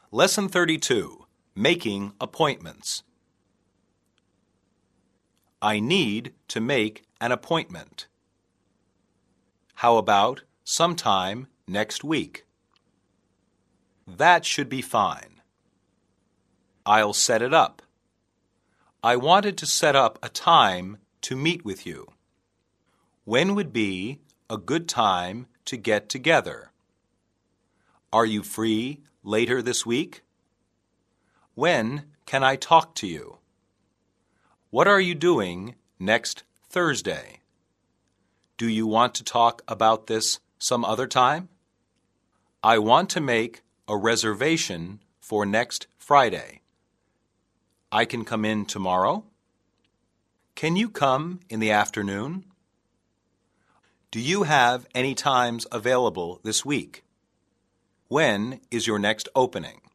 Lesson 32, Making Appointments. I need to make an appointment. How about sometime next week? That should be fine. I'll set it up. I wanted to set up a time to meet with you. When would be a good time to get together? Are you free later this week? When can I talk to you? What are you doing next Thursday? Do you want to talk about this some other time? I want to make a reservation for next Friday. I can come in tomorrow? Can you come in the afternoon? Do you have any times available this week? When is your next opening?